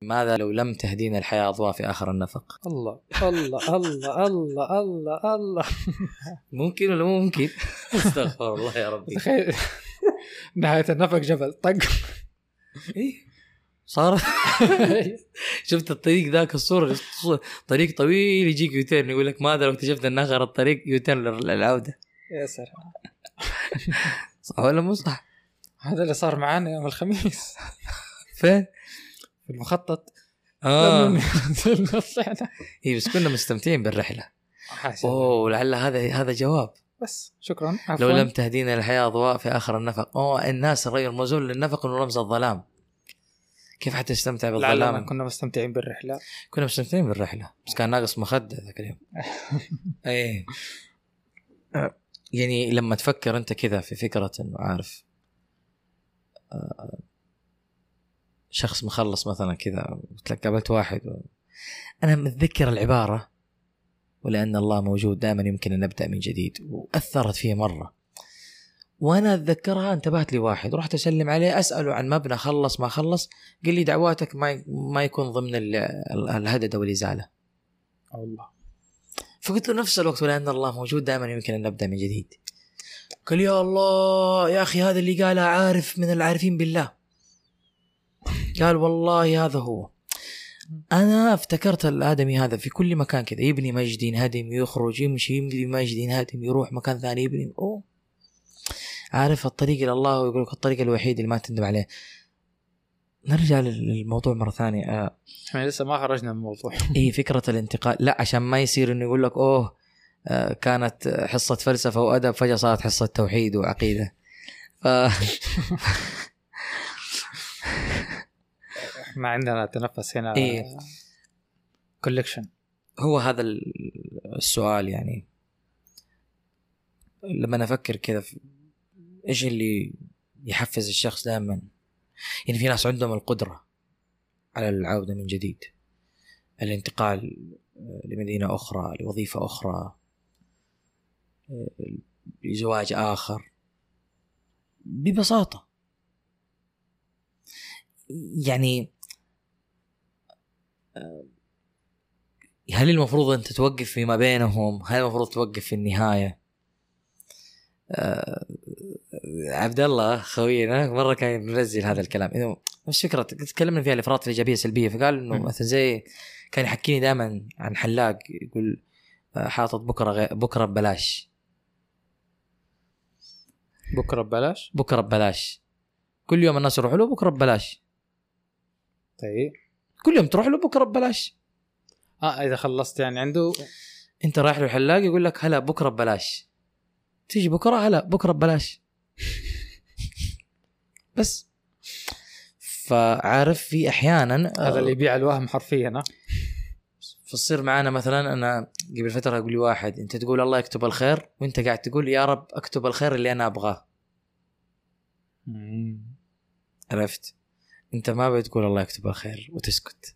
ماذا لو لم تهدينا الحياة أضواء في آخر النفق؟ الله الله الله الله الله الله. ممكن ولا مو ممكن؟ استغفر الله يا ربي. تخيل نهاية النفق جبل طق. إيه صار. شفت الطريق ذاك الصورة، طريق طويل يجيك يوتيرن يقول لك ماذا لو اكتشفنا أن آخر الطريق يوتيرن للعودة. يا سلام. صح ولا مو صح؟ هذا اللي صار معانا يوم الخميس. فين؟ في المخطط. إيه بس بس كنا مستمتعين بالرحلة. أوه لعل هذا جواب. بس شكرا. لو لم تهدينا الحياة أضواء في آخر النفق. الناس الرجل مزول للنفق إنه رمز الظلام. كيف حتستمتع بالظلام؟ كنا مستمتعين بالرحلة. كنا مستمتعين بالرحلة بس كان ناقص مخدة ذاك اليوم. ايه يعني لما تفكر انت كذا في فكرة انه عارف شخص مخلص مثلا كذا قابلت واحد انا متذكر العبارة ولأن الله موجود دائما يمكن أن نبدأ من جديد، وأثرت فيه مرة وانا اتذكرها. انتبهت لي واحد رحت اسلم عليه اساله عن مبنى خلص ما خلص، قال لي دعواتك ما يكون ضمن الهدد والازاله. الله. فقلت له نفس الوقت ولأن الله موجود دائما يمكن ان نبدا من جديد. قال يا الله يا اخي هذا اللي قاله عارف من العارفين بالله. قال والله هذا هو. انا افتكرت الادمي هذا في كل مكان كذا يبني مجد ينهدم، يخرج يمشي يبني مجد ينهدم، يروح مكان ثاني يبني. عارف الطريق إلى الله، ويقول لك الطريق الوحيد اللي ما تندم عليه. نرجع للموضوع مرة ثانية. احنا لسه ما خرجنا من الموضوع. إيه فكرة الانتقال، لا عشان ما يصير إنه يقول لك كانت حصة فلسفة وأدب فجأة صارت حصة توحيد وعقيدة. ما عندنا تنفس هنا. إيه كولكشن. هو هذا السؤال يعني لما نفكر كذا إيش اللي يحفز الشخص دائما. يعني في ناس عندهم القدرة على العودة من جديد، الانتقال لمدينة أخرى، لوظيفة أخرى، لزواج آخر ببساطة. يعني هل المفروض أن تتوقف فيما بينهم؟ هل المفروض توقف في النهاية؟ عبد الله خوينا مرة كان ينزل هذا الكلام إنه مش فكرة تكلمنا فيها الإفراط الإيجابية السلبية، فقال إنه مثلا زي كان يحكيني دائما عن حلاق يقول حاطط بكرة ببلاش، بكرة ببلاش كل يوم الناس يروحوا له بكرة ببلاش. طيب كل يوم تروح له بكرة ببلاش. إذا خلصت يعني عنده أنت رايح له الحلاق يقول لك هلا بكرة ببلاش، تيجي بكرة هلا بكرة ببلاش. بس فعارف في أحيانا هذا اللي يبيع الوهم حرفيا. فتصير معانا مثلا أنا قبل فترة أقول لي واحد أنت تقول الله يكتب الخير وأنت قاعد تقول يا رب أكتب الخير اللي أنا أبغاه. عرفت؟ أنت ما بتقول الله يكتب الخير وتسكت.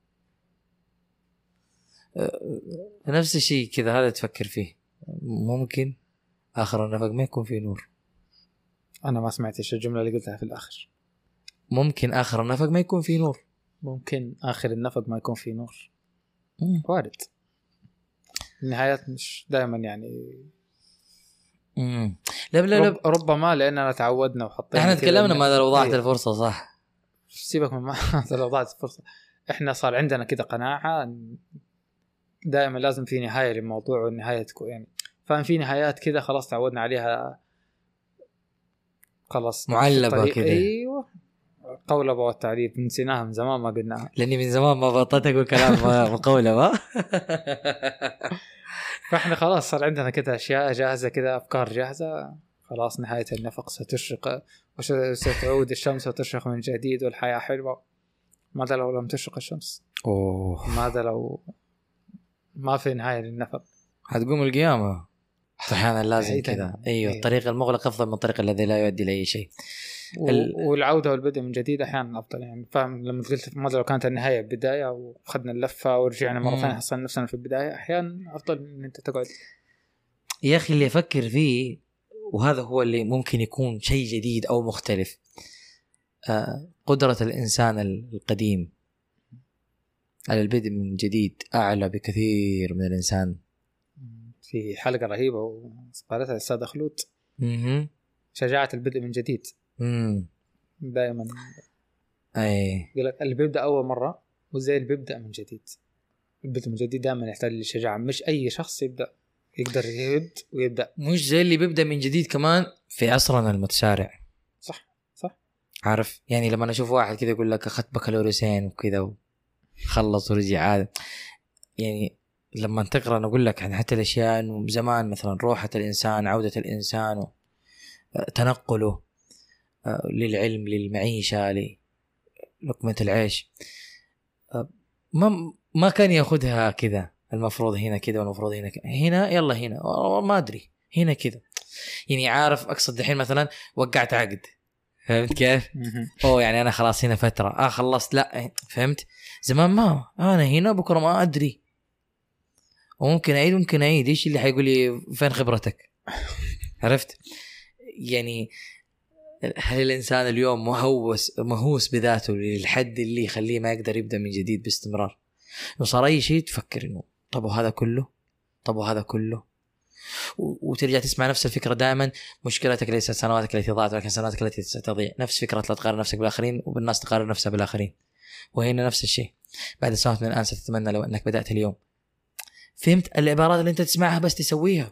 نفس الشيء كذا هذا تفكر فيه. ممكن آخر النفق ما يكون فيه نور. أنا ما سمعتش الجملة اللي قلتها في الآخر. ممكن آخر النفق ما يكون فيه نور. ممكن آخر النفق ما يكون فيه نور. وارد. النهايات مش دائما يعني. لا ربما لأننا تعودنا وحطينا. احنا تكلمنا ماذا لو ضاعت الفرصة. صح. سيبك من ماذا لو ضاعت الفرصة. احنا صار عندنا كده قناعة دائما لازم في نهاية للموضوع، والنهاية تكون يعني فاهم في نهايات كده خلاص تعودنا عليها خلاص معلبة كده. ايوه قولبة والتعريف نسيناها من زمان ما قلناها، لاني من زمان ما بطلت اقول كلام مقولبة. فاحنا خلاص صار عندنا كده اشياء جاهزة كده افكار جاهزة. خلاص نهاية النفق ستشرق وستعود الشمس وتشرق من جديد والحياة حلوة. ماذا لو لم تشرق الشمس؟ ماذا لو ما في نهاية للنفق؟ هتقوم القيامة. أحيانا لازم كذا. أيوة الطريق المغلق أفضل من الطريق الذي لا يؤدي لأي شيء. والعودة والبدء من جديد أحيانا أفضل. يعني فاهم لما قلت ماذا لو كانت النهاية بداية وخدنا اللفة ورجعنا مرة ثانية حصلنا نفسنا في البداية، أحيانا أفضل من أنت تقعد. يا أخي اللي يفكر فيه وهذا هو اللي ممكن يكون شيء جديد أو مختلف. قدرة الإنسان القديم على البدء من جديد أعلى بكثير من الإنسان. في حلقة رهيبة وقالتها الأستاذ خلود، شجاعة البدء من جديد. دائما أي يقول اللي بيبدأ أول مرة وزي اللي بيبدأ من جديد. البدء من جديد دائما يحتاج للشجاعة، مش أي شخص يقدر يبدأ. مش زي اللي بيبدأ من جديد كمان في عصرنا المتسارع. صح عارف يعني لما أشوف واحد كذا يقول لك أخذت بكالوريوسين وكذا وخلص ورجع عاد، يعني لما تقرأ نقول لك يعني حتى الأشياء إنه زمان مثلا روحة الإنسان، عودة الإنسان، تنقله للعلم، للمعيشة، للقمة العيش، ما كان يأخذها كذا. المفروض هنا كذا والمفروض هنا يلا هنا ما أدري هنا كذا. يعني عارف أقصد الحين مثلا وقعت عقد، فهمت كيف؟ يعني أنا خلاص هنا فترة خلصت، لا فهمت. زمان ما أنا هنا بكرة ما أدري، وممكن أعيد إيش اللي حيقول لي فين خبرتك؟ عرفت يعني هل الإنسان اليوم مهووس بذاته للحد اللي يخليه ما يقدر يبدأ من جديد باستمرار؟ وصار أي شيء تفكر إنه طب وهذا كله وترجع تسمع نفس الفكرة دائما. مشكلتك ليست سنواتك التي ضاعت، ولكن سنواتك التي ستضيع. نفس فكرة لا تقارن نفسك بالآخرين وبالناس تقارن نفسها بالآخرين، وهنا نفس الشيء. بعد سنوات من الآن ستتمنى لو أنك بدأت اليوم. فهمت العبارات اللي أنت تسمعها بس تسويها.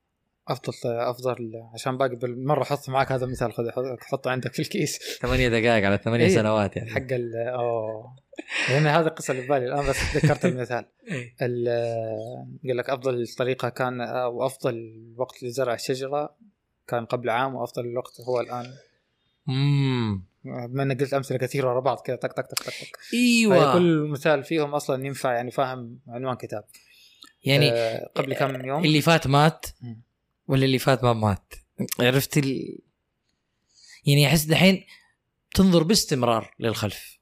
أفضل عشان باقي بالمرة حط معك هذا المثال، حطه عندك في الكيس. 8 دقائق على 8 سنوات يعني حق يعني هذا القصة اللي ببالي الآن بس ذكرت المثال. قال لك أفضل طريقة كان أو أفضل وقت لزرع الشجرة كان قبل عام، وأفضل الوقت هو الآن. بما أنك قلت أمثلة كثيرة ورا بعض كذا تك تك تك تك. أيوة. كل مثال فيهم أصلا ينفع يعني فاهم عنوان كتاب. يعني قبل كم يوم اللي فات مات ولا اللي فات ما مات؟ عرفت يعني أحس دحين تنظر باستمرار للخلف،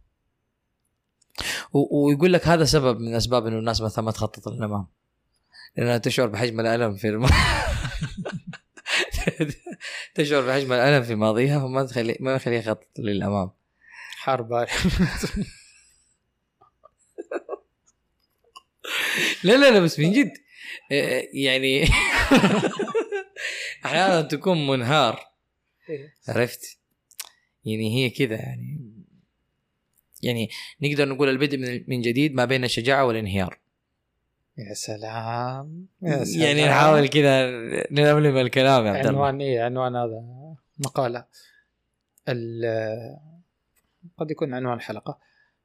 ويقول لك هذا سبب من أسباب إنه الناس مثلا ما تخطط للأمام، لأنها تشعر بحجم الألم في تشعر بحجم الألم في ماضيها، فما ما يخليها يخطط للأمام. حرب لا بس من جد يعني أحيانا تكون منهار، عرفت يعني هي كذا يعني نقدر نقول البدء من جديد ما بين الشجاعة والانهيار. يا سلام يعني نحاول كذا نلملم الكلام يا عبد الله. عنوان هذا مقالة قد يكون عنوان حلقة.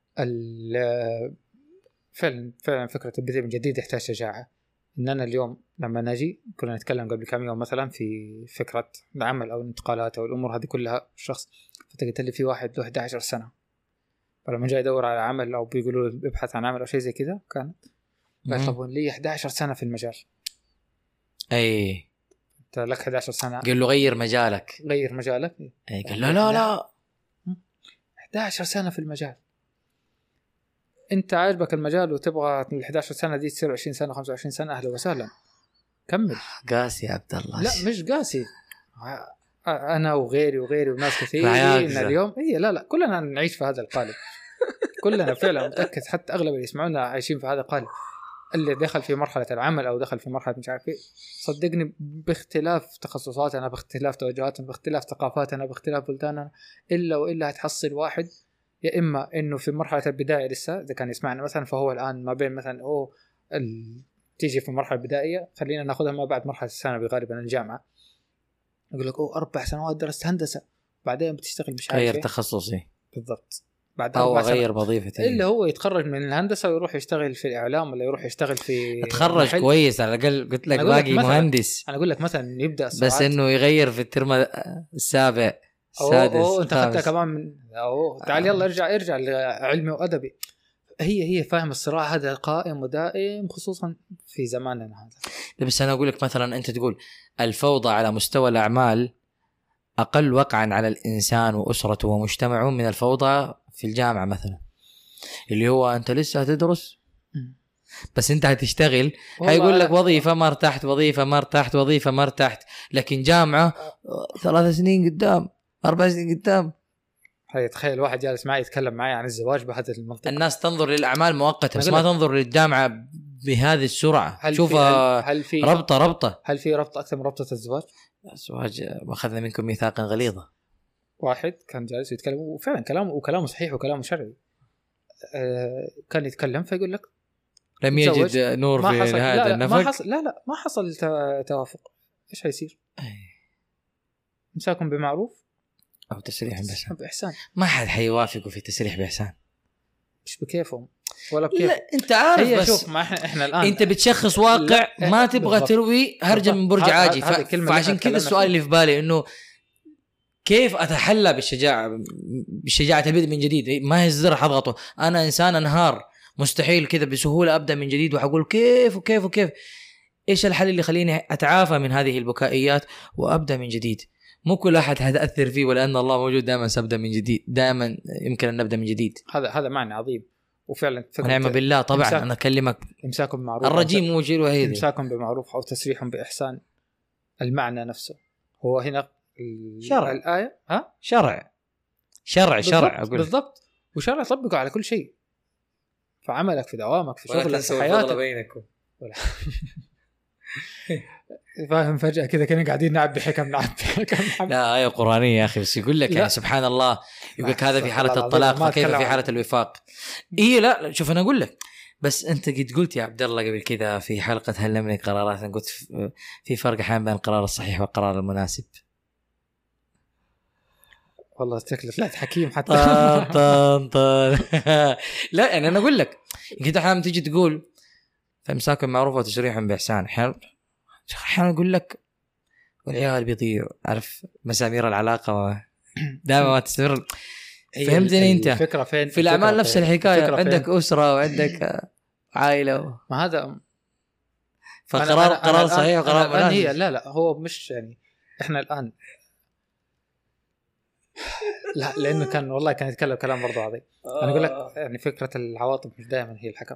فعلا فكرة البدء من جديد يحتاج شجاعة. إننا اليوم لما نجي كنا نتكلم قبل كم يوم مثلا في فكرة العمل أو الانتقالات أو الأمور هذه كلها الشخص، فتقلت لي في واحد له 11 سنة فلما جاي يدور على عمل أو بيقولوا بيبحث عن عمل أو شيء زي كذا كان يطلبون لي 11 سنة في المجال. أي أنت لك 11 سنة، قال له غير مجالك. أي قال لا 11 سنة في المجال. انت عاجبك المجال وتبغى ال 11 سنه دي تصير 20 سنه 25 سنه، اهلا وسهلا كمل. قاسي يا عبد الله. لا مش قاسي، انا وغيري وناس كثير اليوم لا كلنا نعيش في هذا القالب. كلنا فعلا متاكد حتى اغلب اللي يسمعونا عايشين في هذا القالب. اللي دخل في مرحله العمل او دخل في مرحله مش عارف ايه، صدقني باختلاف تخصصاتنا، باختلاف توجهاتنا، باختلاف ثقافاتنا، باختلاف بلداننا، الا هتحصل واحد يا إما إنه في مرحلة البداية لسه إذا كان يسمعنا مثلا، فهو الآن ما بين مثلا تيجي في المرحلة البدائية، خلينا ناخذها ما بعد مرحلة الثانوي غالبا الجامعة، يقول لك 4 سنوات درست هندسة بعدين بتشتغل مش عارف غير تخصصي بالضبط، بعد أو غير وظيفتي، اللي هو يتخرج من الهندسة ويروح يشتغل في الإعلام ولا يروح يشتغل في تخرج محل. كويس على الأقل قلت لك باقي مهندس. أنا أقول لك مثلا يبدأ بس إنه يغير في الترم السابع السادس انت خدتها كمان من تعال يلا ارجع لعلمي وادبي. هي فاهم الصراع هذا قائم ودائم خصوصا في زماننا هذا. بس انا اقول لك مثلا انت تقول الفوضى على مستوى الاعمال اقل وقعا على الانسان واسرته ومجتمعه من الفوضى في الجامعه مثلا، اللي هو انت لسه هتدرس بس انت هتشتغل، هيقول لك وظيفه ما ارتحت، لكن جامعه 3 سنين قدام 4 سنين قدام هاي تخيل واحد جالس معي يتكلم معي عن الزواج بهذا المنطق. الناس تنظر للأعمال مؤقتة بس ما تنظر للجامعة بهذه السرعة. شوفها ربطة. هل في ربط أكثر من ربطة الزواج؟ الزواج أخذنا منكم ميثاقا غليظا. واحد كان جالس يتكلم وفعلا كلامه صحيح وكلامه شرعي. كان يتكلم فيقول لك لم يجد نور في هذا النفق. ما حصل توافق. إيش هيصير؟ إمساكم بمعروف أو تسريح بإحسان. ما حد حيوافقوا في تسريح بإحسان، مش بكيفهم ولا بكيف. لا أنت عارف بس شوف ما إحنا الآن أنت بتشخص واقع ما تبغى تروي هرجة من برج عاجي. فعشان كذا السؤال اللي في بالي إنه كيف أتحلى بشجاعة البدء من جديد؟ ما هي الزر حضغطه، أنا إنسان أنهار، مستحيل كذا بسهولة أبدأ من جديد وحقول كيف وكيف وكيف. إيش الحل اللي يخليني أتعافى من هذه البكائيات وأبدأ من جديد؟ مو كل أحد هتأثر فيه، ولأن الله موجود دائما سأبدأ من جديد، دائما يمكن أن نبدأ من جديد. هذا معنى عظيم وفعلا. ونعم بالله طبعا. أنا أكلمك إمساكم بمعروف، الرجيم مو جيل وهيد، إمساكم بمعروف أو تسريح بإحسان. المعنى نفسه هو هنا شرع. الآية شرع أقول بالضبط. وشرع طبقه على كل شيء، في عملك، في دوامك، في شغلك، في حياتك بينكم. فاهم؟ فجأة كذا كنا قاعدين نعب بحكم. لا آية قرآنية يا أخي، بس يقول لك يعني سبحان الله، يقول لك هذا في حالة الطلاق وكيف في حالة الوفاق. إيه لا شوف أنا أقول لك، بس أنت قلت يا عبد الله قبل كذا في حلقة هل نملك قرارات، أنا قلت في فرق أحيانا بين القرار الصحيح والقرار المناسب. والله تكلف لا حكيم حتى. لا يعني أنا أقول لك كده أحيانا تيجي تقول فإمساك بالمعروف وتسريح بإحسان، أحيانا أقول لك والعيال بيضيع، عارف مسامير العلاقة دائما ما تستمر. فهمتني أنت؟ الفكرة فين؟ في الأعمال نفس الحكاية، عندك أسرة وعندك عائلة ما هذا فقرار صحيح وقرار مناسب. لا هو مش يعني إحنا الآن لا، لأنه كان والله كان يتكلم كلام برضو عظيم. أنا أقول لك يعني فكرة العواطف مش دائما هي الحكم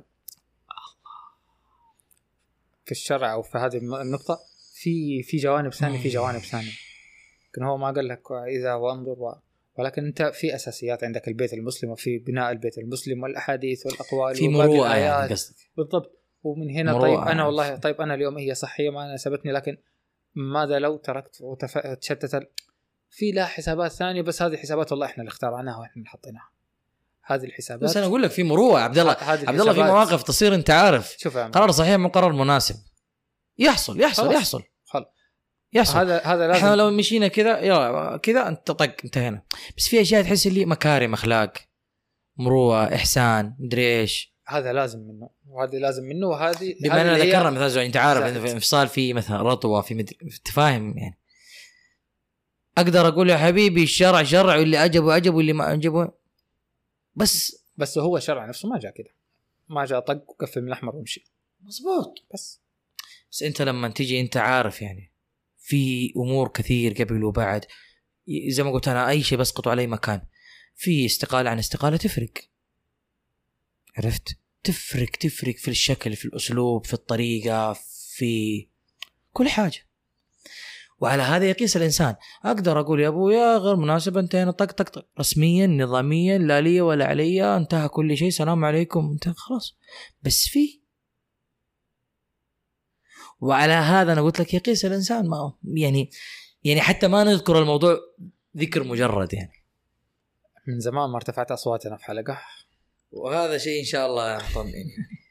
في الشرع أو في هذه النقطة. في جوانب ثانية، في جوانب ثانية. لكن هو ما قال لك إذا وانظر ولكن أنت في أساسيات عندك البيت المسلم، وفي بناء البيت المسلم والأحاديث والأقوال في مروءة يعني بالضبط. ومن هنا طيب أنا والله طيب أنا اليوم هي صحية ما ناسبتني، لكن ماذا لو تركت وتشتت؟ في لا حسابات ثانية، بس هذه الحسابات والله إحنا اللي اخترعناها وإحنا اللي حطيناها هذه الحسابات. بس أنا أقول لك في مروءة عبد الله في مواقف تصير أنت عارف قرار صحيح مو قرار مناسب، يحصل هذا لازم. احنا لو مشينا كذا يلا كذا انت طق انتهينا. بس في اشياء تحس اللي مكارم اخلاق، مروءه، احسان، مدري ايش، هذا لازم منه وهذه لازم منه. وهذه بما اننا ذكرنا مثلا انت عارف انه في انفصال، في مثلا رطوه، في تفاهم يعني. اقدر اقول يا حبيبي الشرع شرع، واللي عجبه واللي ما عجبه، بس هو شرع نفسه ما جاء كده، ما جاء طق وقفل من الاحمر ومشي. مزبوط. بس انت لما تيجي انت عارف يعني في امور كثير قبل وبعد، زي ما قلت انا اي شيء بسقط عليه مكان. في استقاله عن استقاله تفرق، عرفت؟ تفرق في الشكل، في الاسلوب، في الطريقه، في كل حاجه. وعلى هذا يقيس الانسان. اقدر اقول يا ابويا غير مناسب، انتهينا طق رسميا نظاميا، لا لي ولا علي، انتهى كل شيء، سلام عليكم، انتهى خلاص. بس وعلى هذا أنا قلت لك يقيس الإنسان. ما يعني حتى ما نذكر الموضوع ذكر مجرد، يعني من زمان ما ارتفعت أصواتنا في حلقة، وهذا شيء إن شاء الله طمئن.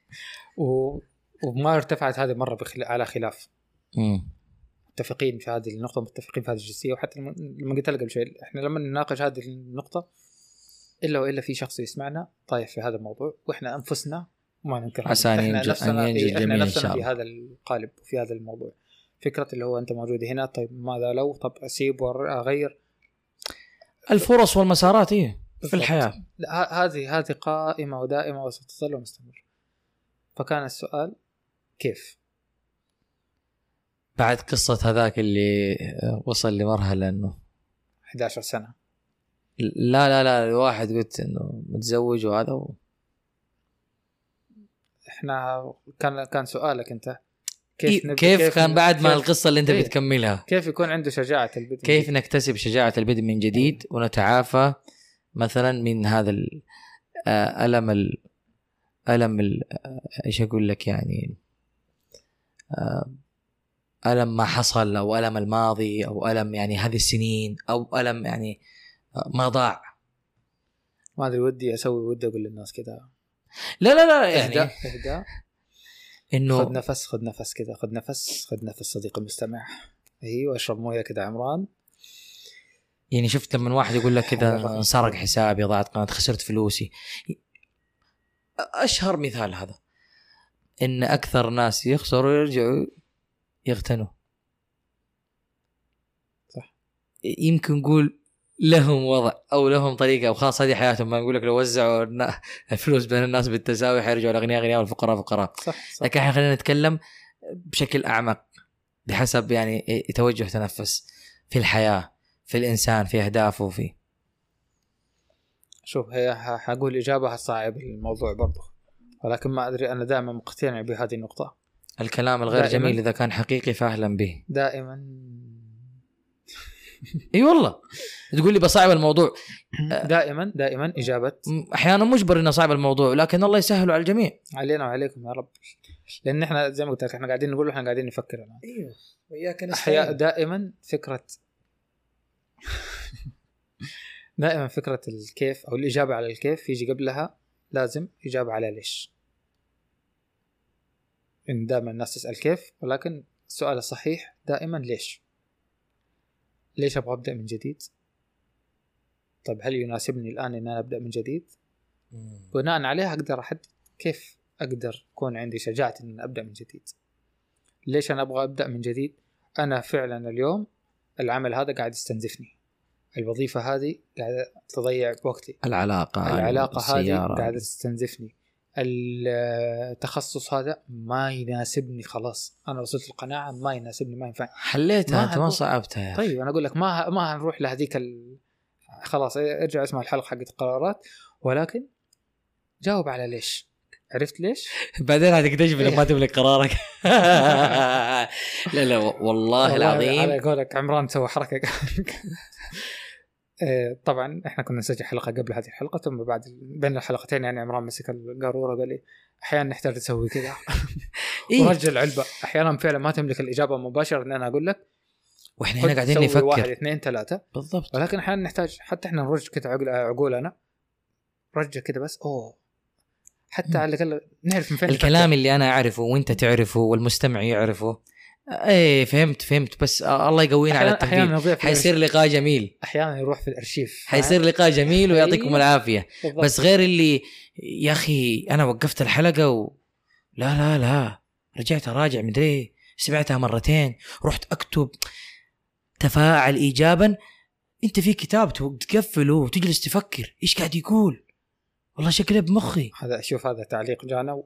وما ارتفعت هذه مرة على خلاف. متفقين في هذه النقطة، متفقين في هذه الجزئية. وحتى لما قلت لك قبل شيء، إحنا لما نناقش هذه النقطة إلا في شخص يسمعنا طايف في هذا الموضوع، وإحنا أنفسنا ما ننكر، إحنا نفسنا في هذا القالب وفي هذا الموضوع. فكرة اللي هو أنت موجود هنا، طيب ماذا لو، طب أسيب وأغير. الفرص والمسارات في الحياة، هذه قائمة ودائمة وستظل مستمر. فكان السؤال كيف بعد قصة هذاك اللي وصل لمرحلة أنه 11 سنة، لا الواحد قلت أنه متزوج وهذا احنا كان سؤالك انت كيف كان بعد ما القصة اللي انت بتكملها، كيف يكون عنده شجاعة البدء، كيف نكتسب شجاعة البدء من جديد ونتعافى مثلا من هذا ألم إيش أقول لك يعني، ألم ما حصل، أو ألم الماضي، أو ألم يعني هذه السنين، أو ألم يعني ما ضاع. ما أدري ودي أقول للناس كذا لا يعني اهدأ إنه خذ نفس كذا، خذ نفس صديقي المستمع. أيوة اشرب موية كذا عمران. يعني شفت لما واحد يقول لك كذا انسرق حسابي، ضاعت قناة، خسرت فلوسي. أشهر مثال هذا، إن أكثر ناس يخسروا يرجعوا يغتنوا. صح. يمكن نقول لهم وضع أو لهم طريقة، أو خلاص هذه حياتهم. ما نقول لك لو وزعوا الفلوس بين الناس بالتساوي حيرجعوا الأغنياء أغنياء والفقراء فقراء. صح. لكن احنا خلينا نتكلم بشكل أعمق بحسب يعني توجه تنفس في الحياة، في الإنسان، في أهدافه. في شوف، هي حقول إجابة صعبة الموضوع برضه، ولكن ما أدري، أنا دائما مقتنع بهذه النقطة. الكلام الغير جميل إذا كان حقيقي فأهلا به. دائما اي والله تقول لي بصعب الموضوع. دائما إجابة احيانا مجبر انه صعب الموضوع، لكن الله يسهله على الجميع، علينا وعليكم يا رب. لان احنا زي ما قلت لك، احنا قاعدين نقول احنا قاعدين نفكر الان. ايوه وياك احياء دائما فكرة دائما فكرة الكيف او الإجابة على الكيف يجي قبلها لازم إجابة على ليش. إن دائما الناس تسأل كيف، ولكن السؤال الصحيح دائما ليش أبغى أبدأ من جديد؟ طيب هل يناسبني الآن إن أنا أبدأ من جديد؟ بناء عليها أقدر أحدد كيف أقدر أكون عندي شجاعة إن أبدأ من جديد. ليش أنا أبغى أبدأ من جديد؟ أنا فعلا اليوم العمل هذا قاعد يستنزفني، الوظيفة هذه قاعدة تضيع وقتي، العلاقة هذه قاعدة تستنزفني، التخصص هذا ما يناسبني، خلاص أنا وصلت القناعة ما يناسبني، ما ينفع. حليتها أنت، ما صعبتها يا طيب أنا أقول لك ما هنروح لهذيك خلاص ارجع اسمع الحلقة حقت القرارات، ولكن جاوب على ليش. عرفت ليش؟ بعدين هتكتشف لما تملك قرارك. لا والله العظيم على قولك عمران سوى حركة. طبعا احنا كنا نسجل حلقة قبل هذه الحلقة، ثم بعد بين الحلقتين يعني عمران مسك القارورة قال لي احيانا نحتاج نسوي كذا. ورجل العلبة احيانا فعلا ما تملك الإجابة مباشرة ان انا اقول لك، واحنا هنا قاعدين نفكر 1 2 3 بالضبط، ولكن احيانا نحتاج حتى احنا نرج كذا عقولنا رجع كذا بس حتى على الأقل نعرف من فين الكلام اللي أنا أعرفه وأنت تعرفه والمستمع يعرفه. إيه فهمت بس الله يقوينا على التنفيذ. حيصير لقاء جميل، أحيانا يروح في الأرشيف، حيصير لقاء جميل ويعطيكم العافية. بس غير اللي يا أخي أنا وقفت الحلقة لا رجعت أراجع مدري، سمعتها مرتين، رحت أكتب، تفاعل إيجابا. أنت في كتاب تقفله وتجلس تفكر إيش قاعد يقول، والله شكله بمخي. هذا شوف هذا تعليق جانا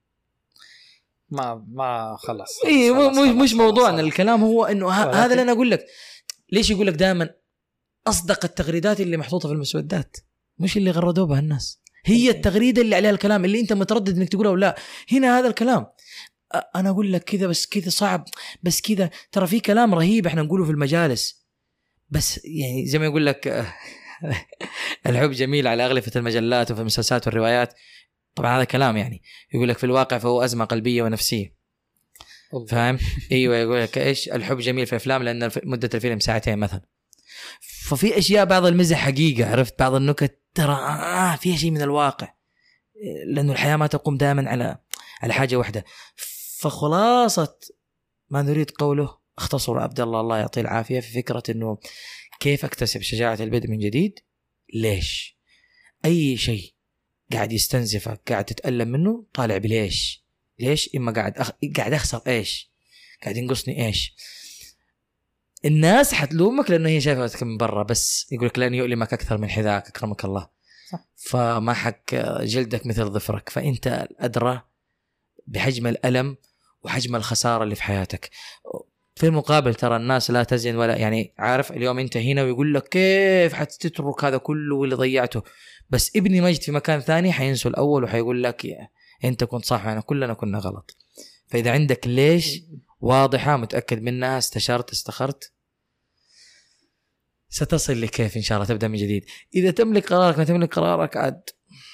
ما خلص. إيه مش موضوعنا. الكلام هو إنه هذا اللي أنا أقول لك. ليش يقول لك دائما أصدق التغريدات اللي محطوطة في المسودات، مش اللي غردوا بها الناس، هي التغريدة اللي عليها الكلام اللي أنت متردد إنك تقوله أو لا. هنا هذا الكلام أنا أقول لك كذا بس كذا صعب، بس كذا ترى في كلام رهيب إحنا نقوله في المجالس، بس يعني زي ما يقول لك الحب جميل على أغلفة المجلات وفي المسلسلات والروايات. طبعا هذا كلام يعني يقول لك في الواقع فهو أزمة قلبية ونفسية. فاهم؟ أيوة يقول لك إيش الحب جميل في الأفلام لأن مدة الفيلم 2 ساعة مثلا. ففي أشياء بعض المزح حقيقة، عرفت، بعض النكت ترى فيها شيء من الواقع، لأنه الحياة ما تقوم دائما على حاجة واحدة. فخلاصة ما نريد قوله اختصر عبد الله يعطيه العافية في فكرة إنه كيف أكتسب شجاعة البدء من جديد. ليش أي شيء قاعد يستنزفك قاعد تتألم منه طالع بليش. ليش؟ إما قاعد أخسر إيش، قاعد ينقصني إيش. الناس حتلومك لأنه هي شايفتك من برا، بس يقولك لن يؤلمك أكثر من حذاك أكرمك الله. صح. فما حك جلدك مثل ظفرك، فأنت أدرى بحجم الألم وحجم الخسارة اللي في حياتك. في المقابل ترى الناس لا تزن ولا يعني عارف اليوم انت هنا ويقول لك كيف حتترك هذا كله واللي ضيعته، بس ابني مجد في مكان ثاني حينسوا الأول وحيقول لك انت كنت صح يعني كلنا كنا غلط. فإذا عندك ليش واضحة متأكد منها، استشرت استخرت ستصل لكيف إن شاء الله تبدأ من جديد. إذا تملك قرارك ما تملك قرارك عاد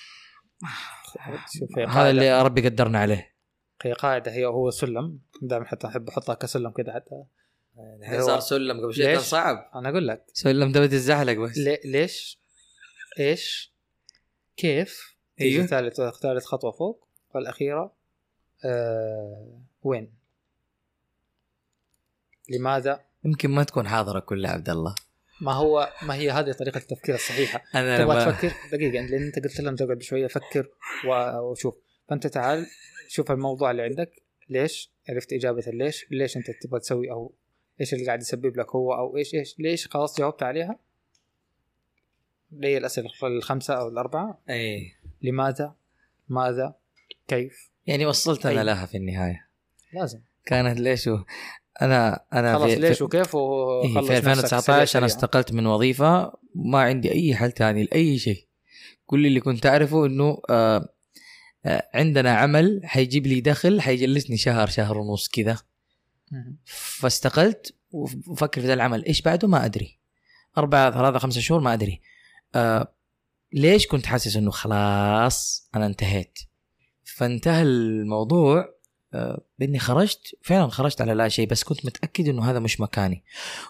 هذا اللي ربي قدرنا عليه. هي قاعدة، هو سلم دائما، حتى أحب أحطها كسلم كده حتى. صار سلم قبل شيء كان صعب. أنا أقول لك سلم تبدأ الزحلق بس. ليش إيش كيف أيوه. ثالث خطوة فوق والأخيرة وين؟ لماذا؟ يمكن ما تكون حاضرة كلها عبد الله. ما هي هذه طريقة التفكير الصحيحة. تبغى تفكر دقيقة، لأن أنت قلت لهم تقعد بشوية فكر وشوف. فأنت تعال شوف الموضوع اللي عندك، ليش عرفت إجابة ليش أنت تبغى تسوي، أو إيش اللي قاعد يسبب لك هو، أو إيش ليش خلاص جاوبت عليها. ليه الأسئلة الخمسة أو الأربعة؟ أي. لماذا؟ ماذا؟ كيف؟ يعني وصلت أنا لها في النهاية. لازم كانت ليش أنا خلاص ليش وكيف وخلص. في 2019 أنا استقلت من وظيفة، ما عندي أي حل تاني لأي شيء. كل اللي كنت أعرفه إنه عندنا عمل حيجيب لي دخل، حيجلسني شهر ونص كذا. فاستقلت وفكر في ذا العمل إيش بعده ما أدري، 4 3 5 شهور ما أدري. ليش كنت حاسس إنه خلاص أنا انتهيت. فانتهى الموضوع بإني فعلا خرجت على لا شيء، بس كنت متأكد إنه هذا مش مكاني.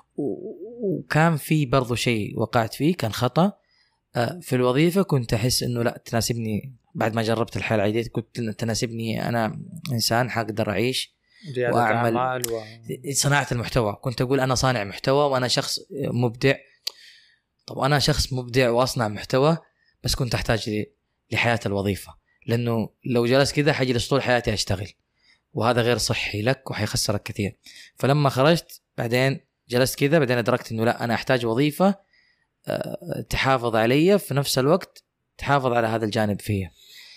وكان في برضو شيء وقعت فيه كان خطأ في الوظيفة. كنت أحس إنه لا تناسبني، بعد ما جربت الحياة العادية كنت تناسبني، أنا إنسان حقدر أعيش وأعمل صناعة المحتوى. كنت أقول أنا صانع محتوى وأنا شخص مبدع. طب أنا شخص مبدع وأصنع محتوى، بس كنت أحتاج لحياة الوظيفة، لأنه لو جلس كذا حيجلس طول حياتي أشتغل، وهذا غير صحي لك وحيخسرك كثير. فلما خرجت بعدين جلست كذا، بعدين أدركت إنه لا، أنا أحتاج وظيفة تحافظ علي في نفس الوقت تحافظ على هذا الجانب فيه.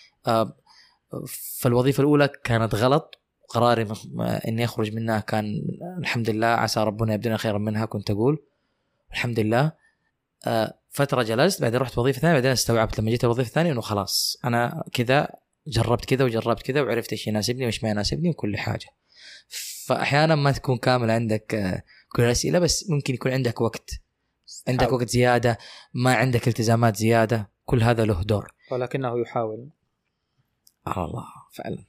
فالوظيفة الأولى كانت غلط، قراري إني أخرج منها كان الحمد لله، عسى ربنا يبدلنا خيرا منها. كنت أقول الحمد لله. فترة جلست، بعدين رحت وظيفة ثانية، بعدين استوعبت لما جيت الوظيفة الثانية إنه خلاص أنا كذا جربت كذا وجربت كذا وعرفت إيش يناسبني وإيش ما يناسبني وكل حاجة. فأحيانا ما تكون كامل عندك كل الأسئلة، بس ممكن يكون عندك وقت، عندك وقت زيادة، ما عندك التزامات زيادة، كل هذا له دور. ولكنه يحاول. الله فعلا.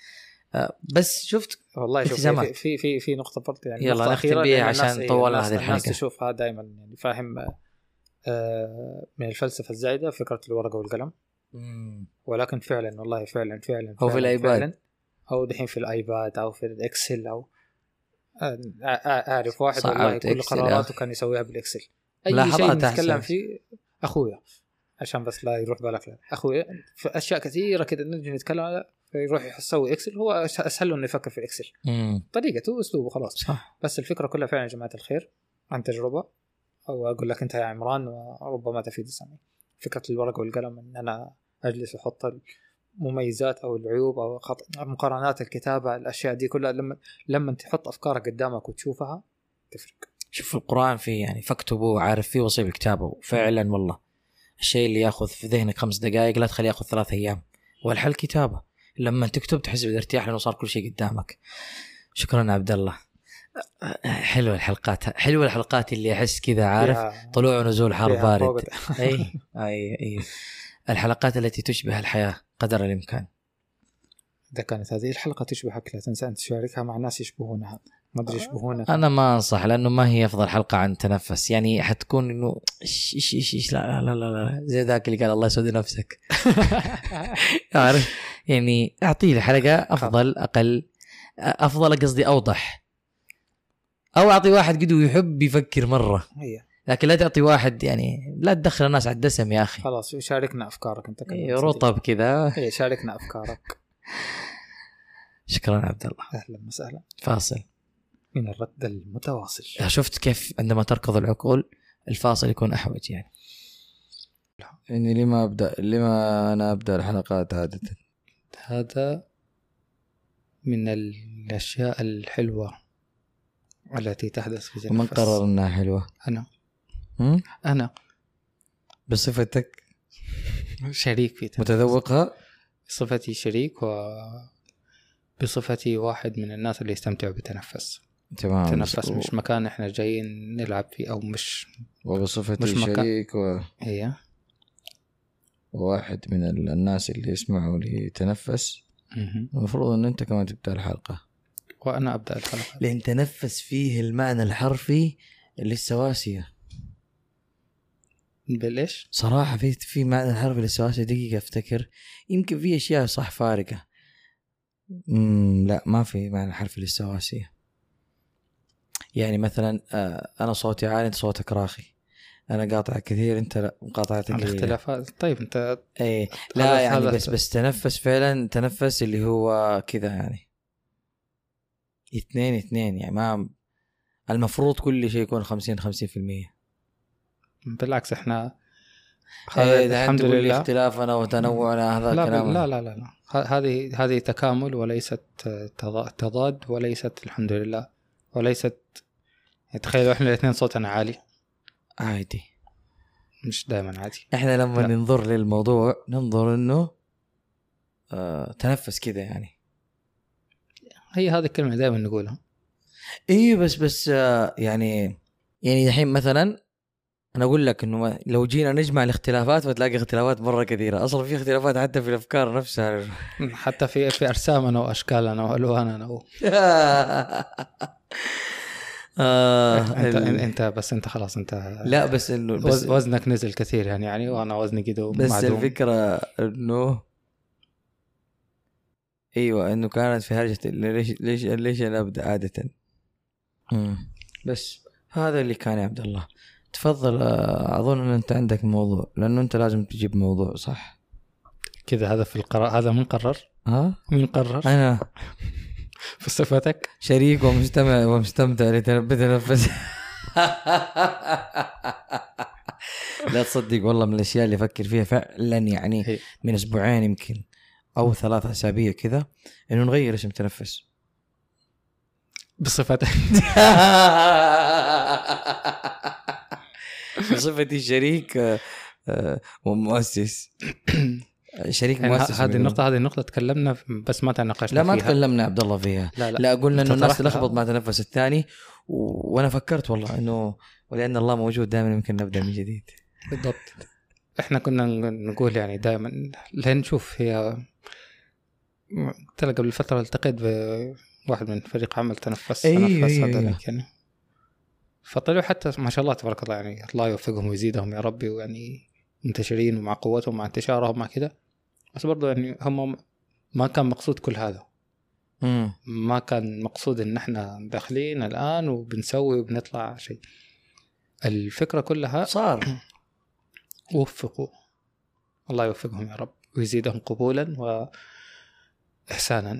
بس شفت والله شوف في نقطة برضه يعني يلا نختم بيها عشان طولنا هذه الحلقة. الناس تشوفها دائما يعني فاهم من الفلسفة الزايدة فكرة الورقة والقلم. ولكن فعلا والله فعلا هو في الايباد او دحين في الايباد او في الاكسل، او اعرف واحد والله كل قراراته كان يسويها بالاكسل. اي شيء نتكلم فيه اخويا عشان بس لا يروح بالك، اخويا في اشياء كثيره كده نجي نتكلم على يروح يسوي اكسل. هو اسهل له انه يفكر في الاكسل، طريقته واسلوبه خلاص صح. بس الفكره كلها فعلا يا جماعه الخير عن تجربه، او اقول لك انت يا عمران وربما تفيد السامعين، فكره الورقه والقلم ان انا اجلس واحط المميزات او العيوب او مقارنات الكتابه، الاشياء دي كلها لما تحط افكارك قدامك وتشوفها تفرق. شوف القرآن فيه يعني فاكتبوا عارف فيه وصيب كتابه فعلا. والله الشيء اللي ياخذ في ذهنك 5 دقائق لا تخليه ياخذ 3 أيام، والحل كتابه. لما تكتب تحس بالارتياح لأنه صار كل شيء قدامك. شكرا عبد الله. حلوة الحلقات اللي أحس كذا عارف طلوع ونزول حر بارد. أي الحلقات التي تشبه الحياة قدر الإمكان. إذا كانت هذه الحلقة تشبهك لا تنسى أن تشاركها مع الناس يشبهونها. ما أدري يشبهونك. أنا ما أنصح لأنه ما هي أفضل حلقة عن تنفس، يعني حتكون إنه إيش لا زي ذاك اللي قال الله يسعد نفسك. عارف يعني أعطيه الحلقة أفضل أقل أفضل قصدي أوضح، أو أعطي واحد قدو يحب يفكر مرة، لكن لا تعطي واحد يعني لا تدخل الناس على الدسم يا أخي. خلاص شاركنا أفكارك أنت رطب كذا. شاركنا أفكارك. شكرا عبد الله. أهلا وسهلا. فاصل من الرد المتواصل. شفت كيف عندما تركض العقول الفاصل يكون أحوج يعني لما أنا أبدأ الحلقات عادة. هذا من الأشياء الحلوة التي تحدث في ومن قرر أنها حلوة؟ أنا بصفتك شريك في متذوقها، بصفتي شريك وبصفتي واحد من الناس اللي يستمتعوا بتنفس. تمام. تنفس مش مكان احنا جايين نلعب فيه، او مش وبصفتي مش مكان. شريك هي وواحد من الناس اللي يسمعوا لي يتنفس، المفروض ان انت كمان تبدأ الحلقة وانا ابدا الحلقه، لان تنفس فيه المعنى الحرفي للسواسية. بالايش صراحة في معنى الحرفي للسواسية. دقيقة افتكر، يمكن في اشياء صح فارقة. لا ما في معنى حرفي للسواسية. يعني مثلا انا صوتي عالي انت صوتك راخي، انا قاطع كثير انت لا مقاطعتك قليلة. الاختلافات. طيب انت ايه لا يعني هذا بس تنفس فعلا، تنفس اللي هو كذا يعني 2-2 يعني ما المفروض كل شيء يكون 50-50%. بالعكس احنا هذا الحمد الحمد لله لله اختلافنا وتنوعنا هذا لا كلام. لا هذه تكامل وليست تضاد، وليست الحمد لله وليست. تخيلوا احنا الاثنين صوتنا عالي، عادي. مش دائما عادي. احنا لما لا. ننظر للموضوع ننظر انه تنفس كذا يعني. هي هذه الكلمة دائما نقولها. ايه بس يعني الحين مثلا انا اقول لك انه لو جينا نجمع الاختلافات فتلاقي اختلافات مره كثيره، اصلا في اختلافات حتى في الافكار نفسها. حتى في ارسامنا واشكالنا والواننا انت بس انت خلاص انت لا بس انه وزنك نزل كثير يعني وانا وزني كده بس معدوم. الفكره انه ايوه انه كانت في هرجه ليش انا ابدا عاده. بس هذا اللي كان يا عبد الله. تفضل. اظن ان انت عندك موضوع، لانه انت لازم تجيب موضوع صح كذا. هذا في القرار، هذا من قرر؟ مين قرر؟ انا في صفتك شريك ومستمع ومستمتع بتنفس. لا تصدق والله من الاشياء اللي افكر فيها فعلا يعني من اسبوعين يمكن او 3 أسابيع كذا، انه نغير اسم تنفس بصفتك. بصفتي شريك ومؤسس. شريك يعني مؤسس. هذه النقطة تكلمنا بس ما تناقشنا لا ما فيها. تكلمنا عبد الله فيها. لا قلنا انه الناس تلخبط مع تنفس الثاني وانا فكرت والله انه ولأن الله موجود دائما يمكن نبدأ من جديد. بالضبط. احنا كنا نقول يعني دائما لين نشوف. هي ترى قبل فترة التقيت بواحد من فريق عمل تنفس هذا يعني، فطلعوا حتى ما شاء الله تبارك الله يعني الله يوفقهم ويزيدهم يا ربي، ويعني منتشرين ومع قوتهم مع انتشارهم مع كده. بس برضو يعني هم ما كان مقصود كل هذا. ما كان مقصود ان احنا داخلين الان وبنسوي وبنطلع شيء. الفكرة كلها صار وفقوا، الله يوفقهم يا رب ويزيدهم قبولا وإحسانا.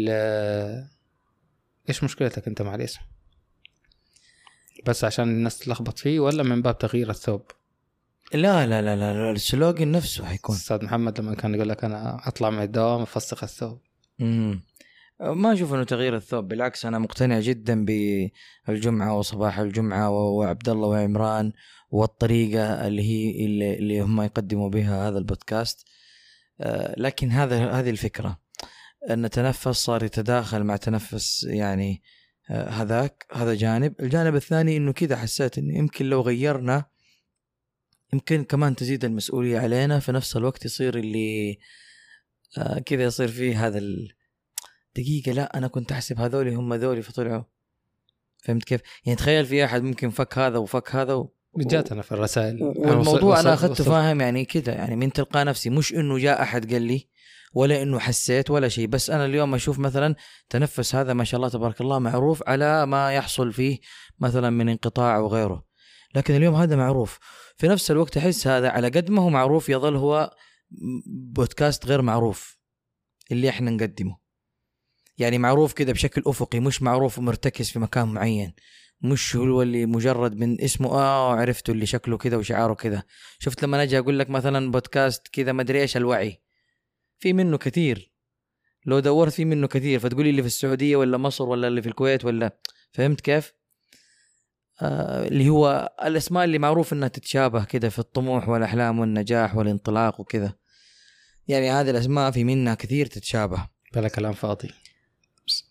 إيش مشكلتك أنت مع الاسم؟ بس عشان الناس تلخبط فيه ولا من باب تغيير الثوب؟ لا السلوغن نفسه حيكون. أستاذ محمد لما كان يقول لك أنا أطلع من الدوام أفسخ الثوب. ما أشوف إنه تغيير الثوب، بالعكس أنا مقتنع جدا بالجمعة وصباح الجمعة وعبد الله وعمران والطريقة اللي هم يقدموا بها هذا البودكاست. لكن هذه الفكرة أن تنفس صار يتداخل مع تنفس يعني هذا جانب. الجانب الثاني إنه كذا حسيت إنه يمكن لو غيرنا يمكن كمان تزيد المسؤولية علينا، في نفس الوقت يصير اللي كذا يصير فيه هذا دقيقة لا أنا كنت أحسب هذولي هم ذولي فطلعوا. فهمت كيف؟ يعني تخيل في أحد ممكن فك هذا وفك هذا جاتنا في الرسائل والموضوع أنا أخذته فاهم يعني كده يعني من تلقى نفسي، مش إنه جاء أحد قال لي ولا إنه حسيت ولا شيء. بس أنا اليوم أشوف مثلا تنفس هذا ما شاء الله تبارك الله معروف على ما يحصل فيه مثلا من انقطاع وغيره، لكن اليوم هذا معروف. في نفس الوقت أحس هذا على قد ما هو معروف يظل هو بودكاست غير معروف اللي إحنا نقدمه. يعني معروف كده بشكل أفقي، مش معروف ومرتكز في مكان معين، مش هو اللي مجرد من اسمه عرفته اللي شكله كده وشعاره كده. شفت لما نجي أقول لك مثلا بودكاست كده ما أدري إيش الوعي، في منه كثير لو دورت في منه كثير، فتقولي اللي في السعودية ولا مصر ولا اللي في الكويت ولا فهمت كيف؟ اللي هو الأسماء اللي معروف أنها تتشابه كده في الطموح والأحلام والنجاح والانطلاق وكذا. يعني هذه الأسماء في منها كثير تتشابه. بلا كلام فاضي.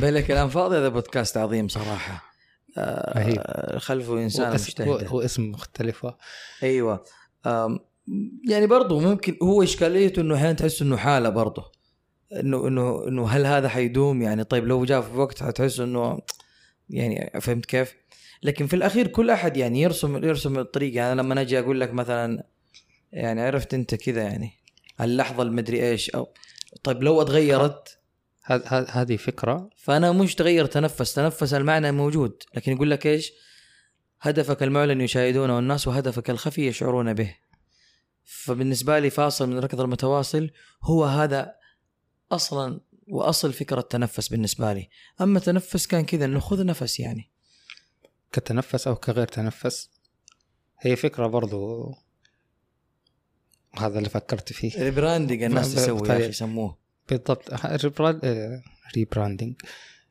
بالك الان فاضي. هذا بودكاست عظيم صراحه. خلفه انسان مجتهد. هو اسم مختلف. ايوه. يعني برضو ممكن هو اشكاليته انه احيانا تحس انه حاله برضو انه هل هذا حيدوم يعني. طيب لو جاء في وقت حتحس انه يعني فهمت كيف. لكن في الاخير كل احد يعني يرسم الطريق. يعني لما نجي اقول لك مثلا يعني عرفت انت كذا يعني اللحظه المدري ايش او طيب لو اتغيرت هذه فكره. فانا مش تغير تنفس المعنى موجود. لكن يقول لك ايش هدفك المعلن يشاهدونه الناس وهدفك الخفي يشعرون به. فبالنسبه لي فاصل من ركض المتواصل هو هذا اصلا واصل فكره التنفس بالنسبه لي. اما تنفس كان كذا انه خذ نفس يعني كتنفس او كغير تنفس هي فكره برضو. هذا اللي فكرت فيه. ريبراندنج الناس تسوي يا اخي يسموه بالضبط ريبراندنج.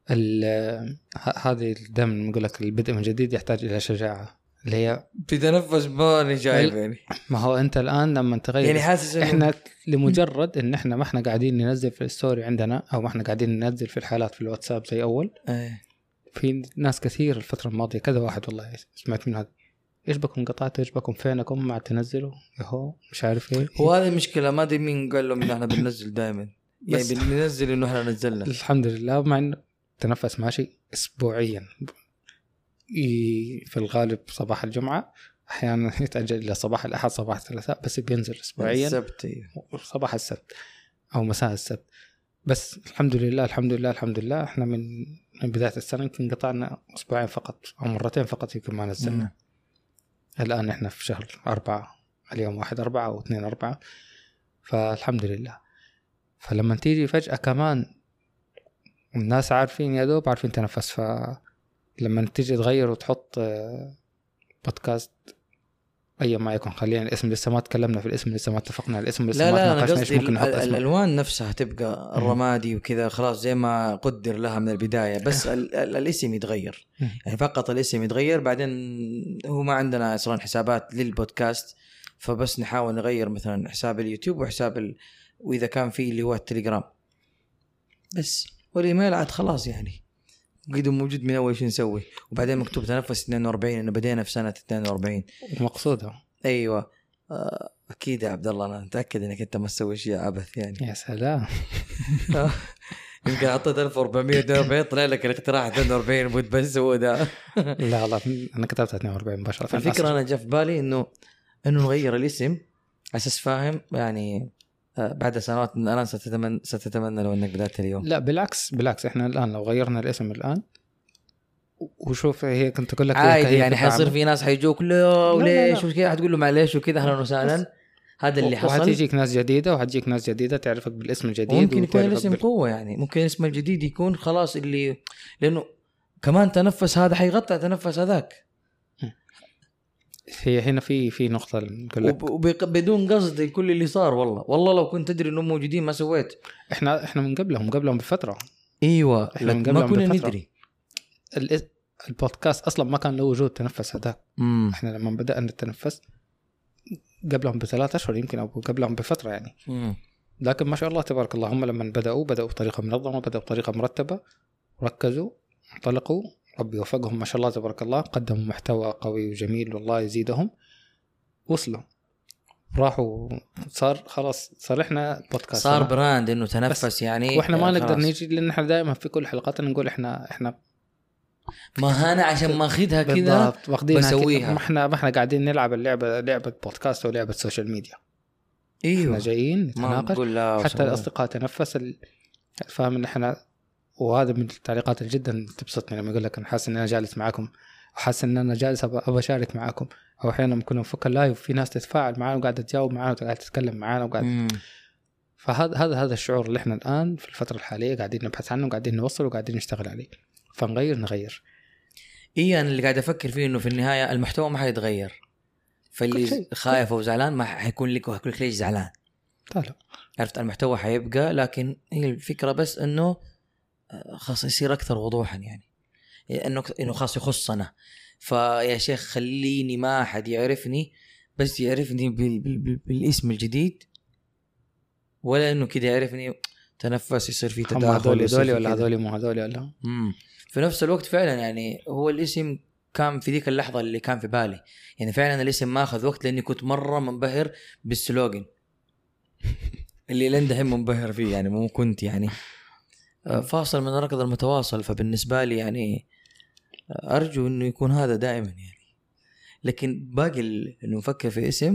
هذه دائما نقول لك البدء من جديد يحتاج الى شجاعه اللي هي بتنفس ماني جايب يعني. ما هو انت الان لما تغير يعني حاسس احنا لمجرد ان احنا ما احنا قاعدين ننزل في الستوري عندنا او ما احنا قاعدين ننزل في الحالات في الواتساب زي اول. في ناس كثير الفتره الماضيه كذا واحد والله سمعت من هذا ايش بكم قطعتوا ايش بكم فينكم ما تنزلوا يهو مش عارف ايه. هو هذه المشكله ما ادري مين قال لهم ان احنا بننزل دائما يعني بننزل انه احنا نزلنا الحمد لله. مع انه تنفس ماشي اسبوعيا في الغالب صباح الجمعه احيانا يتاجل الى صباح الاحد صباح الثلاثاء بس بينزل اسبوعيا السبت صباح السبت او مساء السبت. بس الحمد لله احنا من بدايه السنه يمكن قطعنا اسبوعين فقط او مرتين فقط يمكن ما نزلنا. الان احنا في شهر 4 اليوم 1/4 او 2/4 فالحمد لله. فلما تيجي فجاه كمان الناس عارفين يا دوب عارفين تنفس. فلما تيجي تغير وتحط بودكاست أي ما يكون خلينا الاسم لسه ما تكلمنا في الاسم لسه ما اتفقنا على الاسم لسه ما تناقشنا ممكن نحط اسم. الألوان نفسها تبقى الرمادي وكذا خلاص زي ما قدر لها من البداية بس الاسم يتغير يعني فقط الاسم يتغير. بعدين هو ما عندنا أصلا حسابات للبودكاست فبس نحاول نغير مثلا حساب اليوتيوب وحساب وإذا كان فيه اللي هو التليجرام بس. والإيميل عاد خلاص يعني قيدوا موجود من أول شيء نسوي. وبعدين مكتوب تنفس 42 إنه بدينا في سنة 42 مقصودها. أيوة أكيد يا عبد الله أنا متأكد إنك أنت ما تسوي شيء عبث يعني. يا سلام. يمكن حطيت 1442 طلع لك الاقتراح 42 بس هو ده. لا أنا كتبت 42 مباشرة. الفكرة أنا جاء في بالي إنه نغير الاسم أساس فاهم يعني بعد سنوات أنا ستتمنى لو أنك بدأت اليوم. لا بالعكس إحنا الآن لو غيرنا الاسم الآن وشوف هي كنت أقول لك عادي يعني حيصير في ناس حيجوك لا وليش وكذا حتقول له معليش وكذا أهلا وسهلا. هذا اللي حصل. وهتيجيك ناس جديدة وهتجيك ناس جديدة تعرفك بالاسم الجديد. ممكن يكون الاسم قوة يعني ممكن اسم الجديد يكون خلاص اللي لأنه كمان تنفس هذا حيغطي تنفس هذاك. هي هنا في نقطة بدون قصد كل اللي صار والله لو كنت تدري انهم موجودين ما سويت. احنا من قبلهم بفترة. ايوه ما كنا ندري. البودكاست اصلا ما كان له وجود تنفس هذاك. احنا لما بدأنا نتنفس قبلهم ب3 أشهر يمكن او قبلهم بفترة يعني. لكن ما شاء الله تبارك الله هم لما بدأوا بطريقة منظمة بدأوا بطريقة مرتبة وركزوا انطلقوا. ربي وفقهم ما شاء الله تبارك الله قدموا محتوى قوي وجميل والله يزيدهم. وصلوا راحوا صار احنا بودكاست صار براند انه تنفس يعني. واحنا ما نقدر نيجي لان احنا دائما في كل حلقاتنا نقول احنا ما انا عشان ما اخذها كذا بسويها. ما احنا قاعدين نلعب لعبة بودكاست ولعبة سوشيال ميديا. ايوه احنا جايين نتناقش حتى الاصدقاء تنفس فاهم ان احنا. وهذا من التعليقات اللي جدا تبسطني لما يقول لك انا حاسس ان انا جالس معاكم وحاسس ان انا جالس ابغى اشارك معاكم. او احيانا لما كنا نفك اللايف في ناس تتفاعل معنا وقاعده تجاوب معنا وقاعده تتكلم معنا وقاعد. فهذا الشعور اللي احنا الان في الفتره الحاليه قاعدين نبحث عنه وقاعدين نوصل وقاعدين نشتغل عليه. فنغير انا اللي قاعد افكر فيه انه في النهايه المحتوى ما حيتغير. فاللي خايف او زعلان ما حيكون لك ليش زعلان. طيب عرفت المحتوى حيبقى لكن هي الفكره بس انه خاص يصير أكثر وضوحا يعني إنه خاص يخصنا. فيا شيخ خليني ما أحد يعرفني بس يعرفني بالاسم الجديد ولا إنه كده يعرفني تنفس يصير فيه هم تداخل هذول يصير فيه ولا كده. هذول مو هذول ولا في نفس الوقت فعلا يعني هو الاسم كان في ذيك اللحظة اللي كان في بالي، يعني فعلا الاسم ما أخذ وقت لأني كنت مرة منبهر بالسلوغن اللي لين دحين منبهر فيه، يعني مو كنت يعني فاصل من الركض المتواصل. فبالنسبة لي يعني أرجو إنه يكون هذا دائما يعني. لكن باقي إنه نفكر في اسم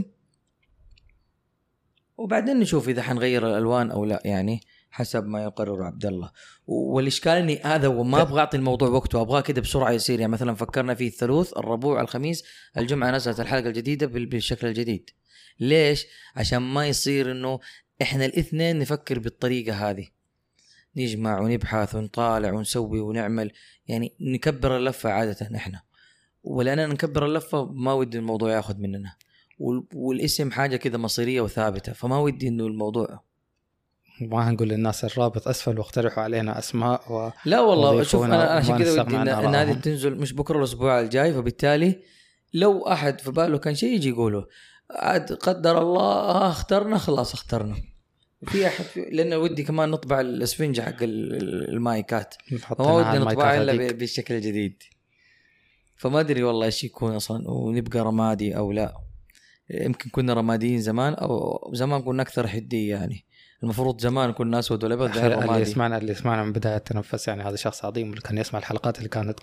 وبعدين نشوف إذا حنغير الألوان أو لا، يعني حسب ما يقرر عبد الله. والإشكال إني هذا وما أبغى أعطي الموضوع وقته، أبغاه كده بسرعة يصير. يعني مثلا فكرنا فيه الثلاث، الربوع، الخميس، الجمعة نزلت الحلقة الجديدة بالشكل الجديد. ليش؟ عشان ما يصير إنه إحنا الاثنين نفكر بالطريقة هذه، نجمع ونبحث ونطالع ونسوي ونعمل، يعني نكبر اللفة عادة نحن. ولأننا نكبر اللفة ما ودي الموضوع ياخذ مننا، والاسم حاجة كده مصيرية وثابتة، فما ودي إنه الموضوع ما هنقول للناس الرابط أسفل واقترحوا علينا أسماء لا والله. شوف وضيفونا أنا عشان وما كده نستغنى ودي عن إن هذه آرائهم. تنزل مش بكرة الأسبوع الجاي، فبالتالي لو أحد في باله كان شيء يجي يقوله، عاد قدر الله اخترنا خلاص اخترنا. في أحد لأن ودي كمان نطبع الاسفنج حق المايكات، فما ودي نطبعها إلا بالشكل الجديد. فما أدري والله إيش يكون أصلا، ونبقى رمادي أو لا. يمكن كنا رماديين زمان، أو زمان كنا أكثر حدية. يعني المفروض زمان كنا أسود ولا أبيض. اللي يسمعنا من بداية التنفس يعني هذا شخص عظيم، اللي كان يسمع الحلقات اللي كانت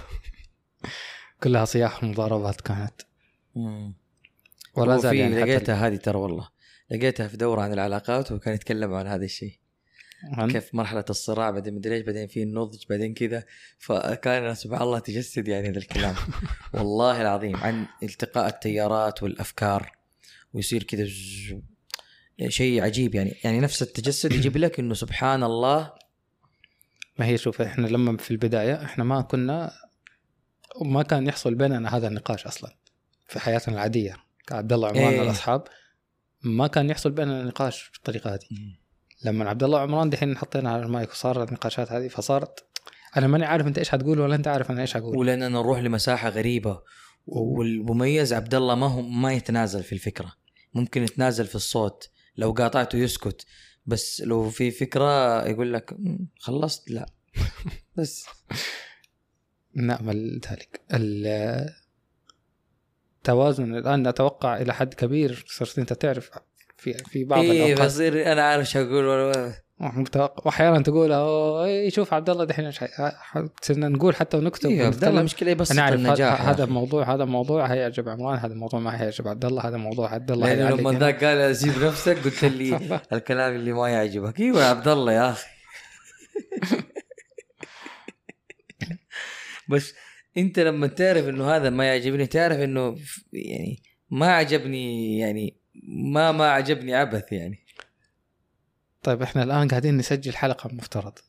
كلها صياح ومضاربات كانت. ولا زال يعني لقيتها هذه ترى والله لقيتها في دورة عن العلاقات، وكان يتكلم عن هذا الشيء كيف مرحلة الصراع، بعدين مدري ايش، بعدين في النضج، بعدين كذا. فكان سبحان الله تجسد يعني هذا الكلام والله العظيم عن التقاء التيارات والأفكار، ويصير كذا شيء عجيب. يعني نفس التجسد يجيب لك إنه سبحان الله. ما هي شوف، إحنا لما في البداية إحنا ما كان يحصل بيننا هذا النقاش أصلا في حياتنا العادية كعبد الله عمران والأصحاب. ما كان يحصل بيننا نقاش بالطريقة هذه. لما عبد الله عمران دحين حطينا على المايك وصار النقاشات هذه، فصارت أنا ماني عارف أنت إيش هتقول ولا أنت عارف أنا إيش هقول، ولأننا نروح لمساحة غريبة. والمميز عبد الله ما يتنازل في الفكرة، ممكن يتنازل في الصوت، لو قاطعته يسكت، بس لو في فكرة يقول لك خلصت لا بس نأمل ذلك. التوازن الآن نتوقع إلى حد كبير. صرت أنت تعرف في بعض الأوقات بصير أنا عارف شو أقول وأحيانا تقول شوف عبد الله دحين صرنا نقول حتى ونكتب ونتكلم. مشكلة بس النجاح. هذا موضوع هيعجب عمران، هذا موضوع ما هيعجب عبد الله، هذا موضوع عبد الله يعني لما ذاك قال سيب نفسك قلت لي الكلام اللي ما يعجبك. ايوه يا عبد الله يا اخي بس انت لما تعرف انه هذا ما يعجبني، تعرف انه يعني ما عجبني، يعني ما عجبني عبث يعني. طيب احنا الان قاعدين نسجل حلقه مفترض،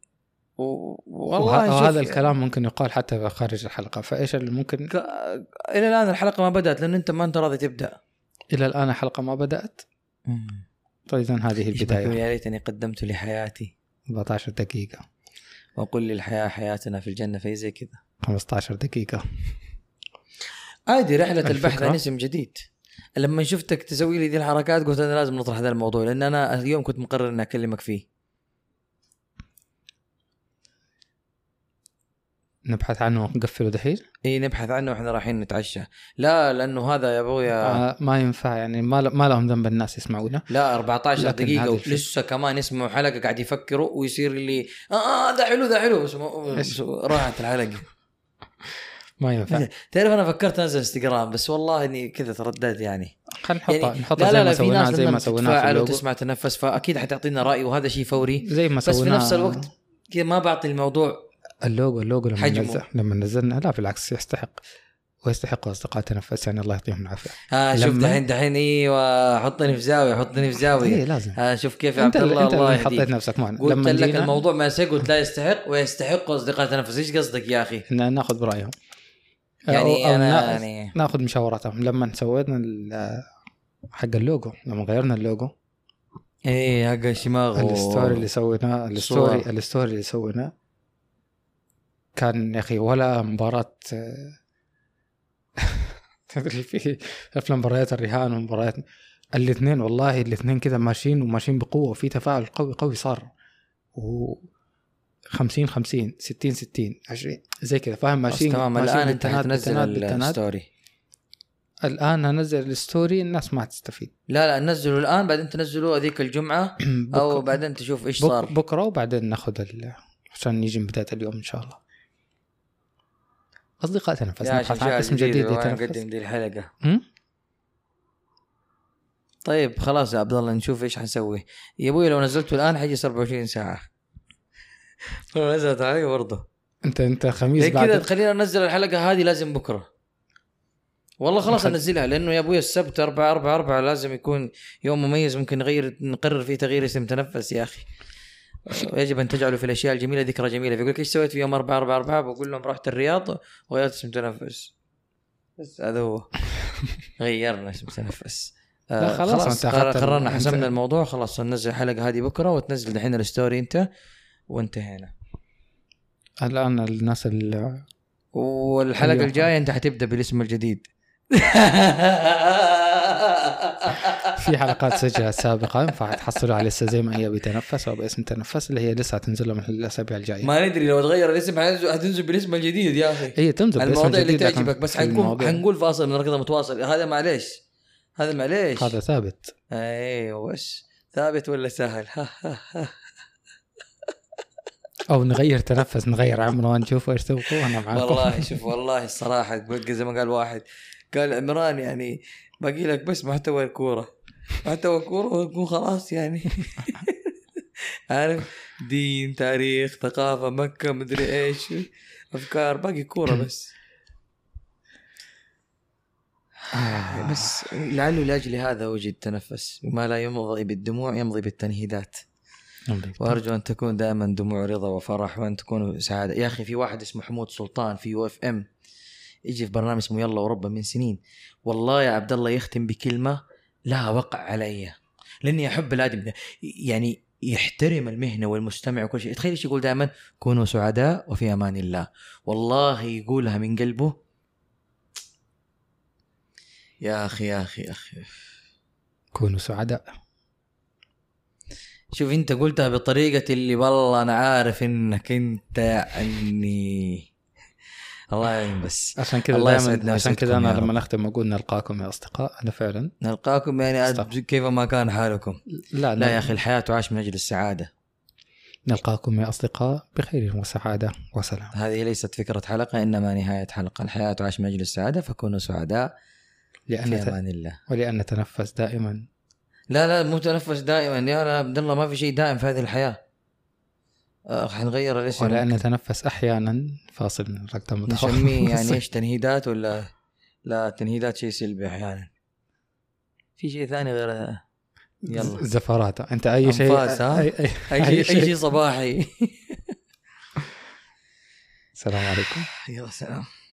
والله هذا الكلام ممكن يقال حتى خارج الحلقه. فايش اللي ممكن الى الان الحلقه ما بدات لان انت ما انت راضي تبدا. الى الان الحلقه ما بدات. طيب اذا هذه البدايه. يا ريتني قدمت لحياتي 14 دقيقه وقل لي الحياه حياتنا في الجنه، في زي كذا 15 دقيقه عادي. رحله البحث عن اسم جديد. لما شفتك تسوي لي دي الحركات قلت أنا لازم نطرح هذا الموضوع، لأن أنا اليوم كنت مقرر أن أكلمك فيه. نبحث عنه ونقفله دحين؟ إيه نبحث عنه وإحنا رايحين نتعشى. لا لأنه هذا يا أبويا ما ينفع، يعني ما لهم ذنب الناس يسمعونا. لا 14 دقيقة ولسه كمان يسمعوا حلقة قاعد يفكروا ويصير لي ده حلو بس راحت الحلقة. ما ينفع. تعرف أنا فكرت أنزل انستغرام بس والله إني كذا ترددت يعني. نحطها زي ما سويناها زي ما سويناها في اللوجو. تسمع تنفس فأكيد حتعطينا رأي وهذا شيء فوري زي ما سوينا. بس في نفس الوقت كذا ما بعطي الموضوع اللوجو لما نزلنا. لا بالعكس يستحق أصدقاء تنفس، يعني الله يعطيهم العافية. شوف دحين ايوه حطني في زاوية إيه لازم. شوف كيف عبد الله الله يهديك. حطيت نفسك معنا لما قلت لك الموضوع ما قلت لا يستحق ويستحق أصدقاء تنفس. ايش قصدك يا اخي؟ ان ناخذ برأيهم يعني أنا ناخذ مشاوراتهم. لما سوينا حق اللوجو، لما غيرنا اللوجو ايه حق الشماغ الستوري اللي سويناه، الستوري اللي سويناه كان يا اخي ولا مباراة تدري في افلام مباريات الرهان ومباريات الاثنين، والله الاثنين كذا ماشيين بقوة وفي تفاعل قوي صار. و 50 50 60 60 20 زي كذا فاهم ماشيين. تمام. الان انت حتنزل الستوري. الان هنزل الستوري الناس ما تستفيد. لا ننزله الان بعدين تنزلوه هذيك الجمعه او بعدين تشوف ايش صار بكره وبعدين ناخذ عشان نيجي بدايه اليوم ان شاء الله. اصدقاء تنفس نبحث عن اسم جديد نقدم دي الحلقه. طيب خلاص يا عبد الله نشوف ايش حنسوي يا ابوي. لو نزلته الان حيجي 24 ساعه. لو نزلت علي برضه انت خميس بعد كذا تخلينا ننزل الحلقه هذه لازم بكره. والله خلاص انزلها لانه يا ابوي السبت 4 لازم يكون يوم مميز ممكن نقرر فيه تغيير اسم تنفس يا اخي. يجب ان تجعلوا في الاشياء الجميله ذكرى جميله. بيقول لك ايش سويت في يوم 4 بقول لهم رحت الرياض وغيرت اسم تنفس. بس هذا هو. غيرنا اسم تنفس. خلاص قررنا حسمنا الموضوع. خلاص ننزل الحلقه هذه بكره وتنزل دحين الستوري انت وانتهينا. الان الناس والحلقه الجايه انت حتبدا بالاسم الجديد. في حلقات سجلت سابقا فحتحصلوا على لسه زي ما هي بتنفس او باسم تنفس اللي هي لسه تنزل من الاسابيع الجايه. ما ندري لو تغير الاسم هتنزل بالاسم الجديد يا اخي. هي تنزل بالاسم المواضيع الجديد اللي تعجبك بس حنقول فاصل من ركضه متواصل. هذا معليش هذا ثابت. ايوه وش ثابت ولا سهل. او نغير تنفس نغير عمران نشوف ايش تبغوا. انا معاكم والله شوف والله الصراحه زي ما قال واحد قال عمران يعني باقي لك بس محتوى الكوره ويكون خلاص يعني. عارف دين تاريخ ثقافه مكه مدري ايش افكار باقي كوره بس. بس لعله لاجل هذا وجد تنفس. ما لا يمضي بالدموع يمضي بالتنهيدات. وأرجو أن تكون دائما دموع رضا وفرح وأن تكونوا سعادة. يا أخي في واحد اسمه محمود سلطان في UFM يجي في برنامج اسمه يلا وربا من سنين. والله يا عبد الله يختم بكلمة لها وقع علي لأني أحب الآدم يعني يحترم المهنة والمستمع وكل شيء. تخيل ايش يقول دائما كونوا سعداء وفي أمان الله. والله يقولها من قلبه يا أخي كونوا سعداء. شوف انت قلتها بطريقة اللي والله انا عارف انك انت يعني الله يعين. بس عشان كذا دائما عشان كذا انا لما نختم اقول نلقاكم يا اصدقاء. انا فعلا نلقاكم يعني كيف ما كان حالكم. لا يا اخي الحياة تعاش من اجل السعادة. نلقاكم يا اصدقاء بخير وسعادة وسلام. هذه ليست فكرة حلقة انما نهاية حلقة. الحياة تعاش من اجل السعادة فكونوا سعداء في امان الله. ولأن نتنفس دائما. لا مو تنفس دائما يا عبد الله. ما في شيء دائم في هذه الحياة. حنغير الاسم. ولأن نتنفس أحيانا فاصل من رقم متأخر. نسميه يعني إيش تنهيدات ولا لا تنهيدات شيء سلبي أحيانا. في شيء ثاني غير يلا زفرات. أنت أي شيء أي شيء صباحي. السلام عليكم. يلا سلام.